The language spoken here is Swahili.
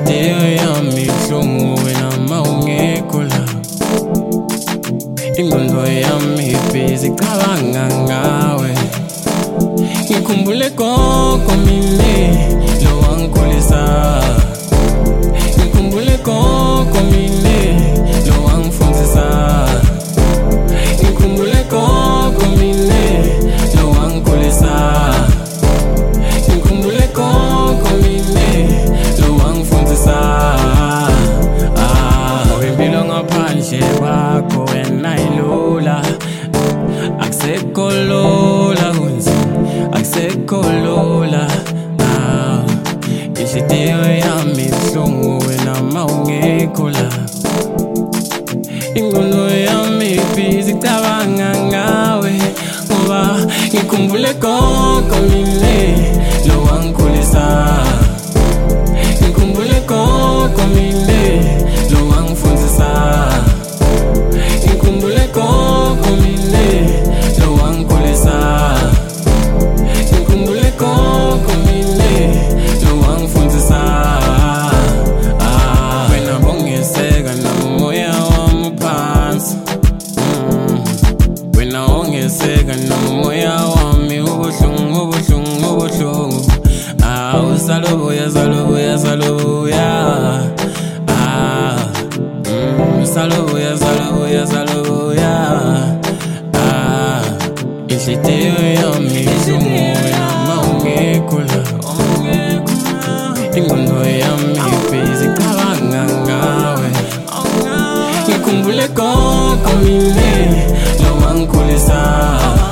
Inhliziyo yami ibuhlungu wena mawungekho la. Ingqondo yami ibhizi icabanga ngawe. Ngikhumbule gogo mine lo wangikhulisa. Ngikhumbule gogo mine lo wangifundzisa. Ngikhumbule gogo mine lo wangikhulisa. Ngikhumbule gogo mine lo wangifundzisa. Impilo ngaphandle kwakho wena ilula. Akusekho lula kunzima, akusekho lula. Inhliziyo yami ibuhlungu wena mawungekho la. Ingqondo yami ibhizi icabanga ngawe. Ngoba ngikhumbule gogo mine lo wangikhulisa. Ngikhumbule gogo mine lo wangifundzisa. Ngikhumbule gogo mine lo wangikhulisa. Ngikhumbule gogo mine lo wangifundzisa. Wena bongeseka nomoya wami uphansi. Wena ongeseka nomoya wami ubuhlungu ubuhlungu ubuhlungu. Usalobuya salobuya salobuya. Salobuya salobuya salobuya. Inhliziyo yami ibuhlungu wena mawungekho la. Ingqondo yami ibhizi icabanga ngawe. Ngikhumbule gogo mine lo wangikhulisa.